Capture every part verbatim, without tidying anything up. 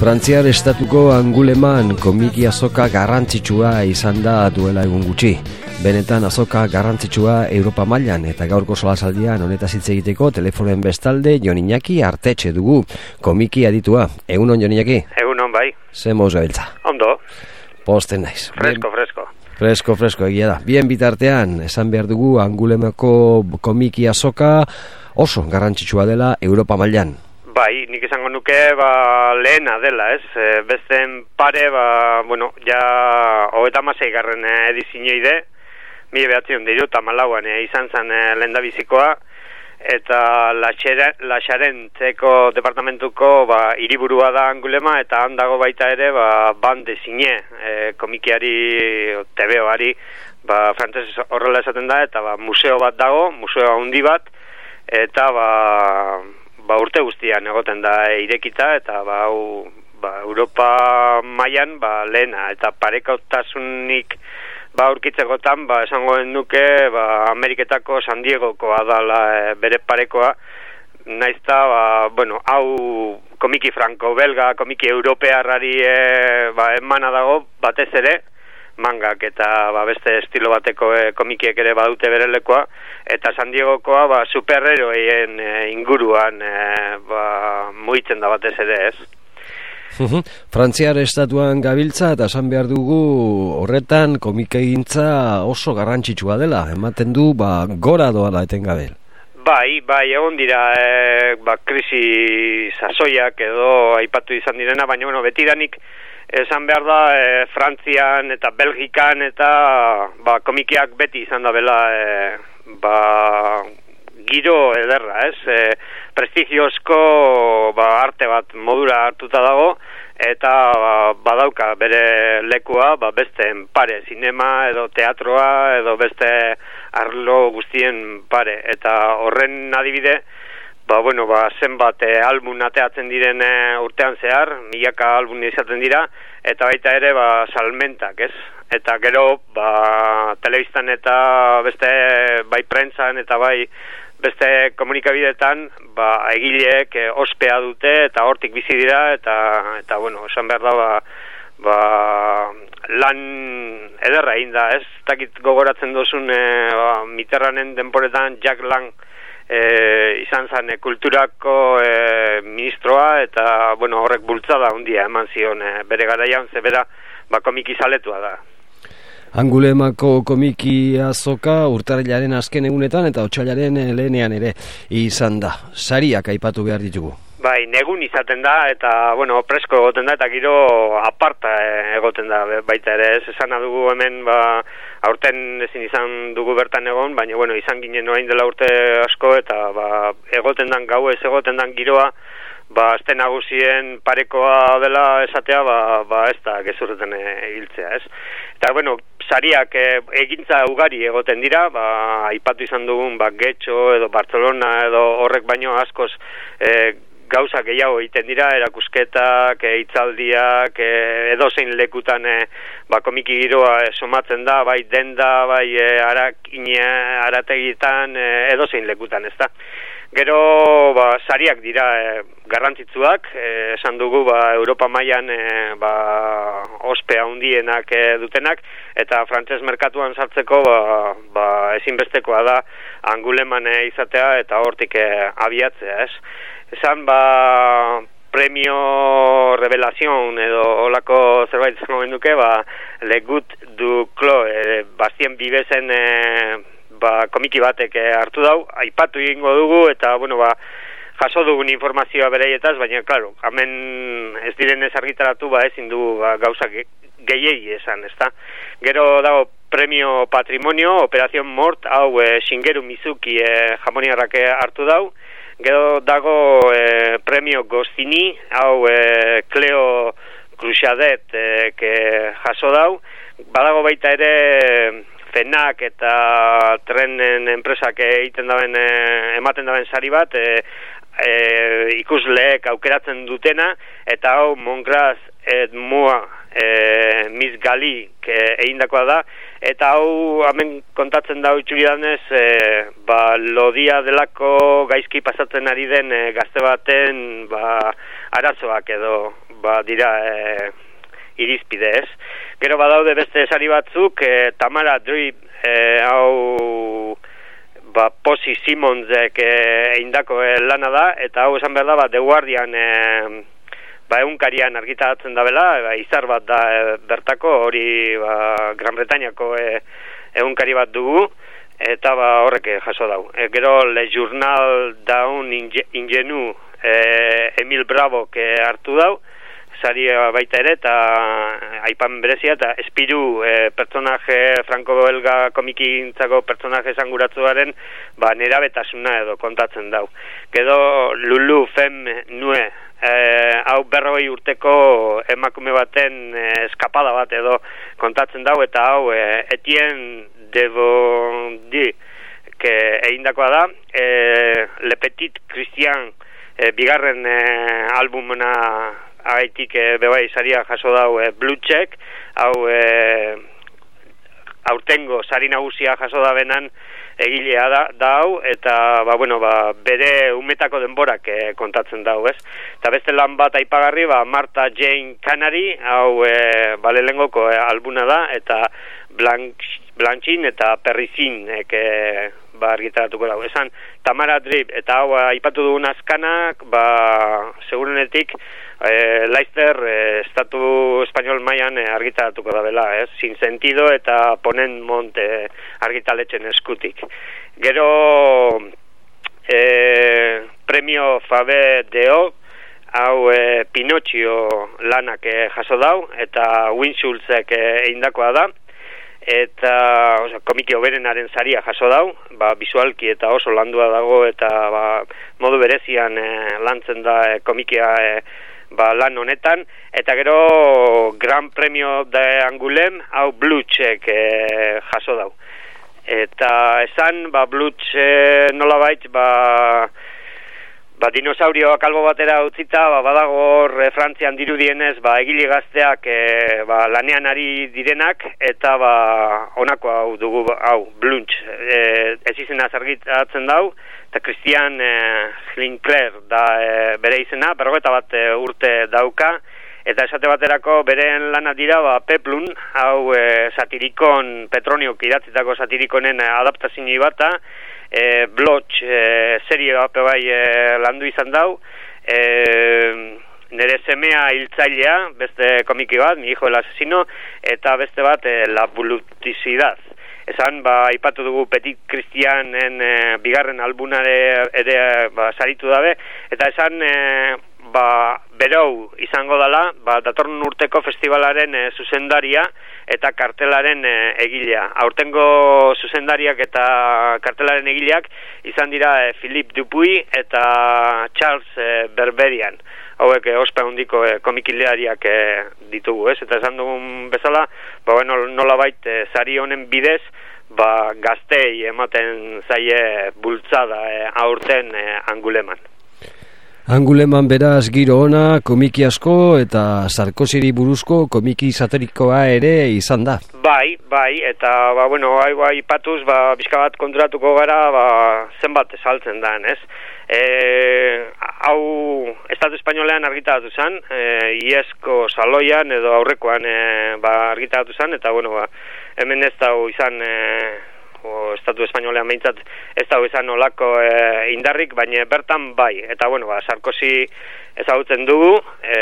Frantziar estatuko Angoulême komiki azoka garrantzitsua izan da duela egun gutxi. Benetan azoka garrantzitsua Europa mailan eta gaurko solasaldian honetaz hitz egiteko telefonen bestalde Jon Iñaki Artetxe dugu, komiki aditua. Egunon, Jon Iñaki? Egunon, bai. Ze moz gabiltza? Ondo. Posten naiz. Fresko, fresko. Fresko, fresko, egia da. Bien bitartean, esan behar dugu Angoulémeko komiki azoka oso garrantzitsua dela Europa mailan. Bai, nik esango nuke, ba, lehena dela, ez? E, besten pare, ba, bueno, ja, hogeita hamasei garren edizioide, mila behatzion diru, tamalauan e, izan zen e, lehendabizikoa, eta Laxarentzeko departamentuko, ba, hiriburua da Angouléme, eta handago baita ere, ba, bande zine, e, komikiari, T V O-ari, ba, frantzez horrela esaten da, eta ba, museo bat dago, museo handi bat, eta ba, ba urte guztian egoten da irekita, eta ba, hau, ba Europa mailan ba lehena, eta parekautasunik ba aurkitzekotan, ba esango nuke, ba Ameriketako San Diegokoa dala e, bere parekoa, naizta ba bueno, hau komiki franco-belga, komiki europearrari e, ba emana dago batez ere, mangak eta ba, beste estilo bateko e, komikiek ere badute bere lekoa, eta San Diegokoa ba, superheroien e, inguruan e, ba, mugitzen da batez ere, ez? Frantziar estatuan gabiltza eta esan behar dugu horretan komikegintza oso garrantzitsua dela, ematen du ba, gora doala etengabe. Bai, bai, egon dira e, ba, krisi sasoiak edo aipatu izan direna, baina bueno, betidanik esan behar da, e, Frantzian eta Belgikan eta ba, komikiak beti izan da bela e, ba, giro ederra, ez? E, prestigiozko ba, arte bat modura hartuta dago, eta ba, badauka bere lekua ba, beste pare, sinema edo teatroa edo beste arlo guztien pare, eta horren adibide, ba, bueno, ba, zenbat e, album ateatzen diren e, urtean zehar, milaka album izaten dira, eta baita ere, ba, salmentak, ez? Eta gero, ba, telebistan eta beste, bai prentzan eta bai beste komunikabideetan, ba, egileek e, ospea dute, eta hortik bizi dira, eta, eta bueno, esan behar da, ba, ba, lan ederra egin da, ez? Takit gogoratzen dozun, e, ba, Mitterranden denporetan Jack Lang, E, izan zen e, kulturako e, ministroa, eta bueno, horrek bultzada handia eman zion e, bere garaian, ze bera ba, komiki zaletua da. Angoulémeko komiki azoka urtarrilaren azken egunetan eta otsailaren lehenean ere izan da. Sariak aipatu behar ditugu. Bai, negun izaten da, eta, bueno, presko egoten da, eta giro aparta egoten da baita ere, ez esan dugu hemen, ba, aurten ezin izan dugu bertan egon, baina, bueno, izan ginen orain dela urte asko, eta, ba, egoten dan gau ez egoten dan giroa, ba, azte nagusien parekoa dela esatea, ba, ba ez da gezurreten hiltzea, ez? Eta, bueno, sariak e, egintza ugari egoten dira, ba, aipatu izan dugun, ba, Getxo edo Barcelona edo horrek baino askoz, e, gauza gehiago egiten dira, erakusketak, e, hitzaldiak, e, edozein lekutan e, ba, komiki giroa e, somatzen da, bai denda, bai e, arakine, arategitan, e, edozein lekutan, ez da. Gero, ba, sariak dira e, garrantzitsuak, e, esan dugu, ba, Europa mailan e, ba, ospea handienak e, dutenak, eta frantses merkatuan sartzeko, ba, ba, ezinbestekoa da Angoulémen e, izatea, eta hortik e, abiatzea, ez? Esan, ba, premio revelación edo olako zerbait zango genduke, ba, Le Gut du Clos, e, Bastien Vivesen e, ba, komiki batek e, hartu dau, aipatu egingo dugu, eta, bueno, ba, jaso dugun informazioa bereietaz, baina, klaro, hemen ez direnez argitaratu, ba, ezin du ba, gauzak gehiegi esan, ezta? Gero dago premio patrimonio, Operación Mort, hau e, Shigeru Mizuki e, japoniarrak hartu dau. Gero dago e, premio Goscinny, hau e, Cleo Cruchadet e, ke jaso dau. Badago baita ere Fenak eta trenen enpresak egiten daben, e, ematen daben sari bat, e, e, ikusleek aukeratzen dutena, eta hau Montgras et Moi e, Miss Gali egindakoa da, eta hau hemen kontatzen da itxuridanez, e, ba, lodia delako gaizki pasatzen ari den e, gazte baten ba, arazoak edo ba, dira e, irizpide ez. Gero badaude beste sari batzuk, e, Tamara Drip, e, hau ba, Posi Simonsek e, eindako e, lana da, eta hau esan behar da, ba, The Guardian e, ba, egunkarian argitaratzen da bela, ba, izar bat da e, bertako, hori ba, Gran Bretainiako e, egunkari bat dugu, eta ba, horrek jaso dau. E, gero Le Journal daun ingenu e, Emil Bravok e, hartu dau, sari baita ere, eta aipan berezia, eta Espiru e, personaje franko-belga komikintzako personaje esanguratzuaren ba, nerabetasuna edo kontatzen dau. Gero Lulu Fem Nue, e, hau berrogei urteko emakume baten e, eskapada bat edo kontatzen dau, eta hau e, Etienne de Bondi que egindakoa da, e, Le Petit Christian e, bigarren e, albumena haitik e, bebai saria jaso dau e, Blue Check, hau e, aurtengo sari nagusia jaso da benan egilea da, da hau, eta ba, bueno, ba, bere umetako denborak e, kontatzen dau, ez? Eta beste lan bat aipagarri, ba, Martha Jane Canary, hau e, ba, lehengoko e, albuna da, eta Blanche Blanchin eta Perrizin e, ba, argitaratuko dago. Esan, Tamara Drip eta hau aipatu dugun azkanak, ba, segurenetik e, Leicester e, estatu espainol mailan e, argitaratuko da bela, ez? Sin sentido eta Ponent Mont e, argitaletxen eskutik. Gero e, premio Fabe Deo, hau e, Pinocchio lanak e, jaso dau, eta Winschulzek e, eindakoa da, eta oza, komiki hoberenaren saria jaso dau, ba, visualki eta oso landua dago, eta ba, modu berezian e, lantzen da e, komikia e, ba, lan honetan, eta gero Gran Premio de Angulem, hau Blutxek e, jaso dau. Eta esan, ba, Blutx e, nolabait, ba, ba, dinosaurioak albo batera utzita, ba, badago hor e, Frantzian dirudienez, ba, egile gazteak e, ba, lanean ari direnak, eta ba, honako hau dugu, hau, Blunch, e, ez izena zargitatzen dau, eta Christian e, Lincler da e, bere izena, berrogeta bat e, urte dauka, eta esate baterako beren lana dira, ba, Peplum, hau e, satirikon, Petroniok idatzitako satirikonen e, adaptazini bata, E, Blotch e, serie bat bai e, landu izan dau, e, nire semea hiltzailea, beste komiki bat, Mi hijo el asesino, eta beste bat e, La voluptuosidad. Esan, ba, ipatu dugu Petit Christianen e, bigarren albunare ere ba, saritu dabe, eta esan e, ba, berou izango dala, ba, datorren urteko festivalaren e, zuzendaria eta kartelaren e, egilea. Aurtengo zuzendariak eta kartelaren egileak izan dira e, Philippe Dupuy eta Charles e, Berberian. Hauek e, ospe handiko e, komikileariak e, ditugu, ez? Eta esan dugun bezala, ba, bueno, nolabait e, sari honen bidez, ba, gaztei ematen zaie bultzada e, aurten e, Anguleman. Anguleman beraz giro ona, komiki asko eta Sarkoziri buruzko komiki satirikoa ere izan da. Bai, bai, eta ba, bueno, haigoa ipatuz, ba, bizka bat konturatuko gara, ba, zenbat esaltzen dan, ez? E, hau, Estatu Espainolean argitaratu zen, e, Iesko saloian edo aurrekoan e, ba, argitaratu zen, eta bueno, ba, hemen ez da izan... E, o Estatu Espainolean behintzat ez dago izan olako e, indarrik, baina bertan bai. Eta bueno, ba, Sarkozy ezagutzen dugu, e,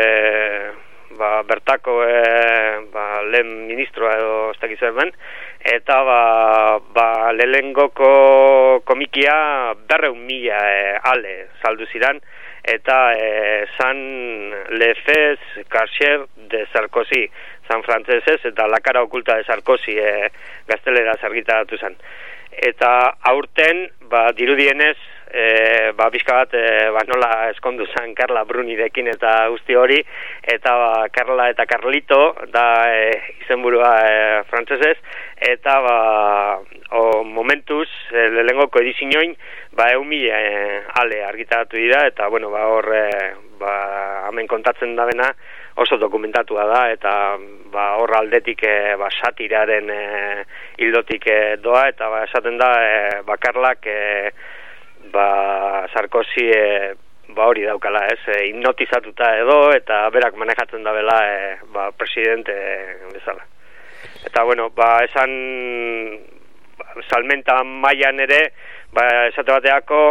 ba, bertako e, ba, lehen ministroa edo ez dakiz berben, eta ba, ba, lehengoko komikia berreun mila e, ale saldu ziran, eta e, San Le Fez Carcher de Sarkozy, San Frantzesez, eta La cara oculta de Sarkozy e, gaztelera argitaratu zen. Eta aurten, ba, dirudienez, e, ba, bizka bat, e, ba, nola eskondu zen Carla Brunirekin eta guzti hori, eta ba, Carla eta Carlito, da e, izenburua e, frantzesez, eta ba, o, momentuz, e, lehengoko edizinoin, ba, eumi e, ale argitaratu dira, eta, bueno, ba, hor, e, ba, hemen kontatzen da bena, oso dokumentatua da, eta ba, hor aldetik e, ba, satiraren e, hildotik e, doa, eta ba, esaten da e, bakarlak e, ba, Sarkozy e, ba hori daukala, ez, e, hipnotizatuta edo, eta berak manejatzen da bela, e, ba, presidente bezala. Eta, bueno, ba, esan salmenta mailan ere, ba, esate bateako,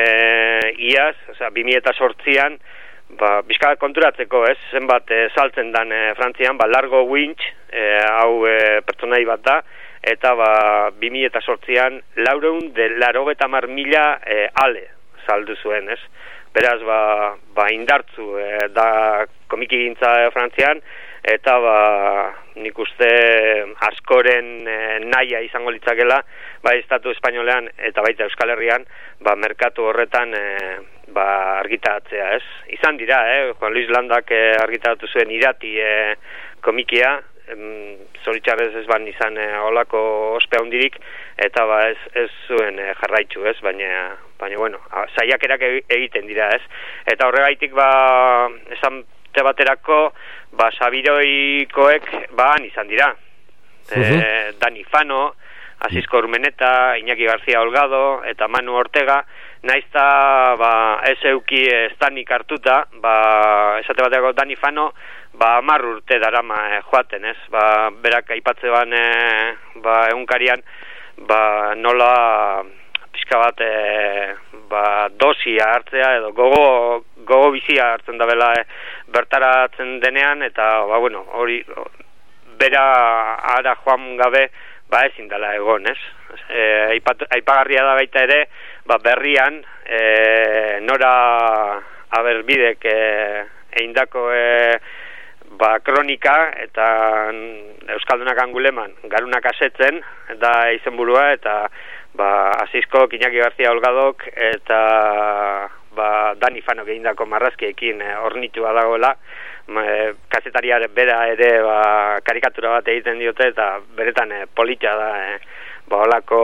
e, iaz, osea, bi mila zortzian, ba, bizka konturatzeko, ez, zenbat e, saltzen dan e, Frantzian, ba, Largo Winch, e, hau e, pertsonai bat da, eta ba, bi mila zortzian, laureun de larogeta mar mila e, ale saldu zuen, ez. Beraz, ba, ba indartzu e, da komiki gintza e, Frantzian, eta ba, nik uste askoren e, nahia izango litzakela, bai estatu espainolean eta baita Euskal Herrian, ba, merkatu horretan e, ba, argitaratzea, ez. Izan dira, eh? Juan Luis Landak e, argitaratu zuen Irati e, komikia, zoritxarrez ez ban izan e, olako ospe handirik, eta ba ez, ez zuen e, jarraitzu, ez, baina, baina bueno, saiakerak egiten dira, ez. Eta horregaitik, ba, esan te baterako, ba, Sabiroikoek, ba, han izan dira. Uh-huh. E, Dani Fano, Asisko Urmeneta, Iñaki García Holgado, eta Manu Ortega, naizta, ba, ez euki estanik hartuta, ba, esate baterako Dani Fano, ba, amar urte darama e, joaten, ez? Ba, berak aipatzean e, ba, egunkarian, ba, nola pixka bat e, ba, dosia hartzea edo gogo, gogo bizia hartzen da bela e, bertaratzen denean, eta ba, bueno, hori bera ara joan gabe ba, ezin dela egon, ez? E, aipat, aipagarria da baita ere, ba, berrian e, nora aberbidek e, eindako e, ba, kronika eta Euskaldunak Anguleman garunak asetzen da izenburua, eta ba, Asisko Iñaki García Holgadok eta ba, Dani Fanok egindako marrazkiekin e, ornitua dagoela, e, kazetariare bera ere ba, karikatura bat egiten diote, eta beretan e, polita da e, ba, olako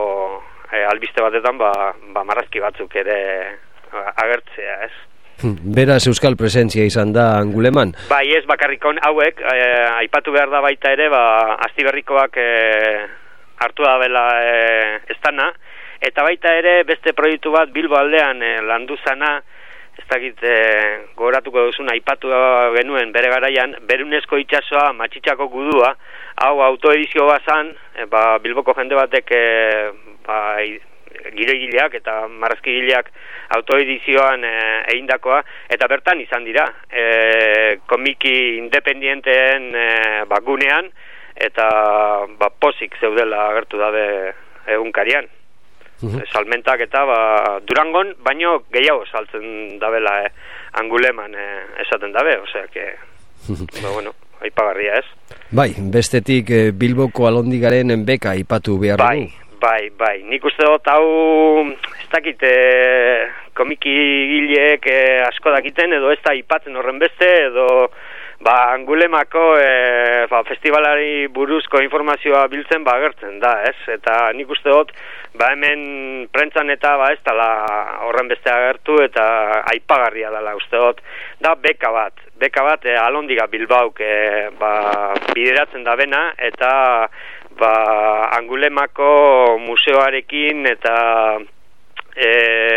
e, albiste batetan ba, ba, marrazki batzuk ere agertzea, ez. Beraz euskal presentzia izan da Anguleman? Bai, ez bakarrikon hauek, e, aipatu behar da baita ere, ba, Astiberrikoak e, hartu da bela e, estana, eta baita ere beste proiektu bat Bilbo aldean e, landu zana, ez dakit e, gogoratuko duzun, aipatu genuen bere garaian, Berunezko itsasoa Matxitxako gudua, hau autoedizio bazan, e, ba, Bilboko jende batek e, ba, giregileak eta marrazkigileak autoedizioan e, egindakoa, eta bertan izan dira e, komiki independienteen e, bagunean, eta ba, posik zeudela agertu dabe egunkarian. Uh-huh. Salmentak eta ba, Durangon, baino gehiago saltzen dabela e, Anguleman e, esaten dabe, osea que ba, bueno, aipagarria, ez? Bai, bestetik e, Bilboko Alondigaren beka aipatu behar bai. dugu. Bai, bai, nik uste dut hau, ez dakit, e, komiki gileek e, asko dakiten, edo ez da ipatzen horren beste, edo ba, Angulemako e, ba, festivalari buruzko informazioa biltzen ba, agertzen da, ez? Eta nik uste dut, ba, hemen prentzan eta ba, ez dala horren beste agertu, eta aipagarria dela uste dut, da beka bat, beka bat e, Alondiga Bilbauk e, ba, bideratzen da bena, eta ba, Angulemako museoarekin eta e,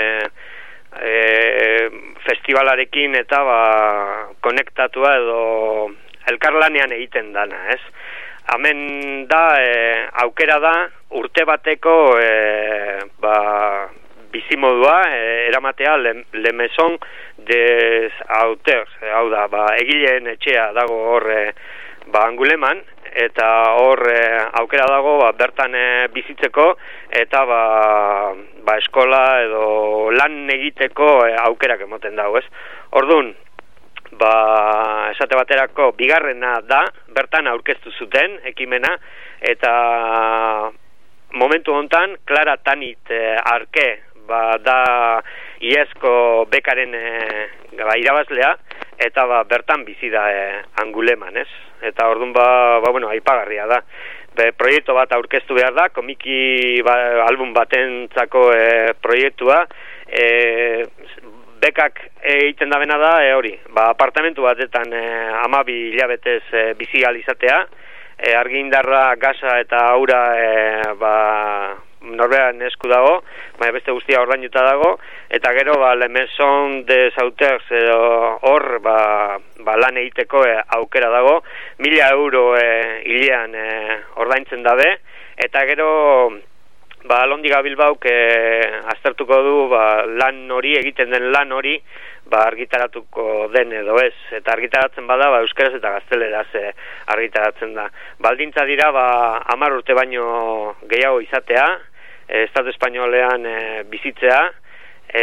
e, festivalarekin eta ba, konektatua edo elkarlanean egiten dana, ez? Hemen da, e, aukera da, urte bateko e, ba, bizimodua e, eramatea le, le Maison des Auteurs, hau da, ba, egileen etxea dago hor e, ba, Anguleman, eta hor e, aukera dago ba, bertan e, bizitzeko, eta ba, ba, eskola edo lan egiteko e, aukerak emoten dago, ez? Orduan, ba, esate baterako bigarrena da, bertan aurkeztu zuten ekimena, eta momentu hontan Clara Tanit e, Arke ba, da iazko bekaren e, ba, irabazlea, eta ba, bertan bizi da e, Anguleman, ez? Eta orduan ba, ba bueno, aipagarria da. Be, proiektu bat aurkeztu behar da, komiki ba, album batentzako e, proiektua, e, bekak egiten da bena da, e, hori, ba, apartamentu batetan e, amabi hilabetez e, bizi alizatea, e, argindarra, gasa eta aura e, ba, norberaren esku dago, baina beste guztia ordainuta dago, eta gero ba, Le Maison des Auteurs hor ba, ba, lan egiteko e, aukera dago, mila euro e, hilean e, ordaintzen dabe, eta gero ba, Alondiga Bilbauk e, aztertuko du ba, lan hori, egiten den lan hori, ba, argitaratuko den edo ez, eta argitaratzen bada ba, euskeraz eta gazteleraz e, argitaratzen da. Baldintza dira ba, hamar urte baino gehiago izatea, e, Estatu Espainolean e, bizitzea, e,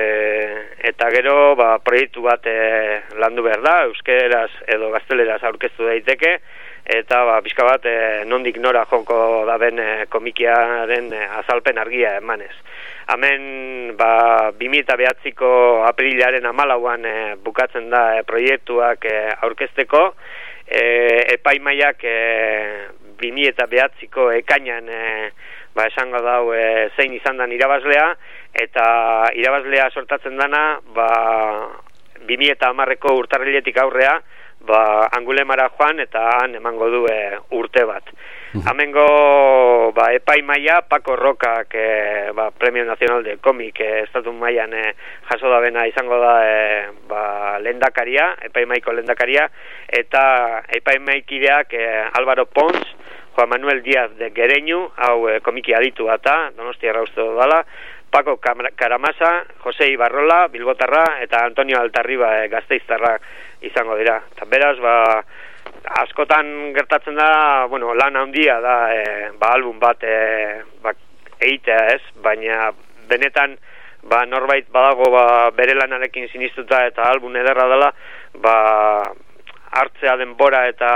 eta gero ba, proiektu bat e, landu behar da, euskeraz edo gazteleraz aurkeztu daiteke, eta ba, pixka bat e, nondik nora joko da ben e, komikiaren e, azalpen argia emanez. Hemen ba, bi mila bederatziko aprilaren hamalauan e, bukatzen da e, proiektuak e, aurkezteko, e, epaimaiak e, bi mila bederatziko ekainan e, ba, esango dau e, zein izan dan irabazlea, eta irabazlea sortatzen dana ba, bi mila hamarreko urtarriletik aurrea, ba, Angulemara joan eta han emango du e, urte bat. Hamengo ba, epai maia, Paco Rokak e, ba, Premio Nacional de Comic e, estatu mailan e, jaso da bena izango da e, ba, lendakaria, epai maiko lendakaria, eta epai maikideak e, Álvaro Pons, Juan Manuel Díaz de Gereñu, hau e, komiki aditu bata, Donostia Rausto dala, Paco Karamasa, Jose Ibarrola, Bilbotarra, eta Antonio Altarriba e, Gasteiztarra izango dira. Eta beraz, ba, askotan gertatzen da, bueno, lan handia da, e, ba, album bat e, ba, eitea ez, baina benetan ba, norbait badago ba, bere lanarekin sinistuta eta album ederra dela, ba, hartzea denbora eta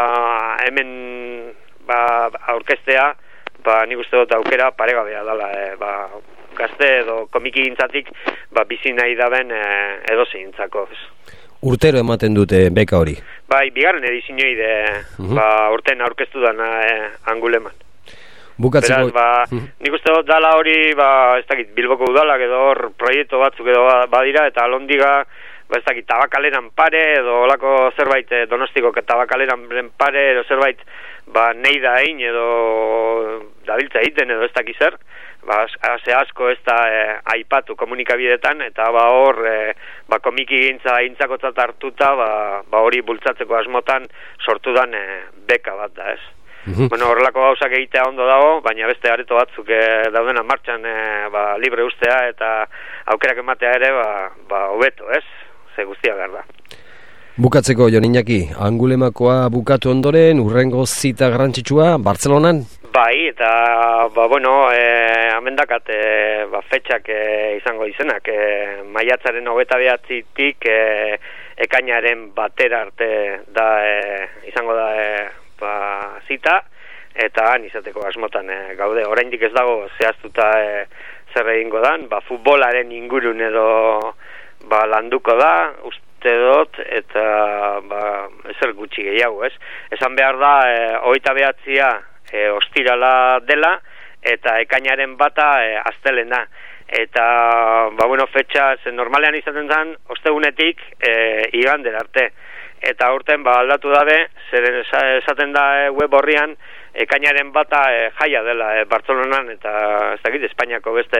hemen ba, aurkeztea, ba, nik uste dut aukera paregabea dela, e, ba, gazte edo komiki gintzatik ba, bizi nahi daben e, edo zeintzako. Urtero ematen dute beka hori? Bai, bigarren edizioi de uh-huh. ba, urten aurkeztu dana e, Anguleman. Bukatzeko... Beraz, ba, uh-huh. nik uste dut dala hori, ba, ez dakit, Bilboko udalak edo hor proiektu batzuk edo badira, eta Alondiga, ba, ez dakit, tabakaleran pare, edo olako zerbait e, Donostiko tabakaleran pare, edo zerbait, ba, nei da egin, edo dabiltza egiten, edo ez dakit zer, ba, ze asko ez da e, aipatu komunikabidetan, eta ba hor e, ba, komiki gintza intzakotzat hartuta ba, ba hori bultzatzeko asmotan sortu dan e, beka bat da ez. Uh-huh. Bueno, horrelako gauzak egitea ondo dago, baina beste areto batzuk e, daudena martxan e, ba, libre ustea eta aukerak ematea ere ba, ba hobeto ez, ze guztia behar da. Bukatzeko, Jon Iñaki, Angulemakoa bukatu ondoren, urrengo zita garrantzitsua, Bartzelonan? Bai, eta, ba, bueno, e, amendakat, e, ba, fetxak e, izango izenak, e, maiatzaren hogeita behatzitik e, ekainaren batera arte da, e, izango da, e, ba, zita, eta han izateko asmotan e, gaude, oraindik ez dago zehaztuta e, zer egingo dan, ba, futbolaren ingurun edo, ba, landuko da, uste dut, eta, ba, ezer gutxi gehiago, ez? Esan behar da, e, hogeita behatzia, E, ostirala dela eta ekainaren bata e, astelena eta ba bueno fetxa zen normalean izaten zen ostegunetik e, igander arte eta aurten ba aldatu dabe zeren esaten da e, web horrian ekainaren bata e, jaia dela e, Bartzelonan eta ez dakit Espainiako beste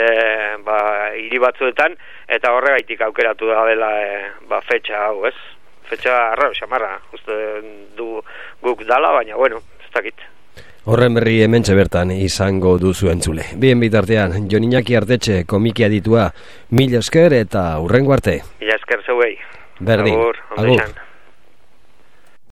ba hiri batzuetan eta horregaitik aukeratu da dela e, ba fetxa hau ez fetxa arraro xamarra uste du guk dala baina bueno ez dakit. Horren berri hementxe bertan izango duzu entzule. Bien bitartean, Jon Iñaki Artetxe komiki aditua, mila esker eta hurrengo arte. Mila esker zeuei. Berdin. Agur, ondo izan.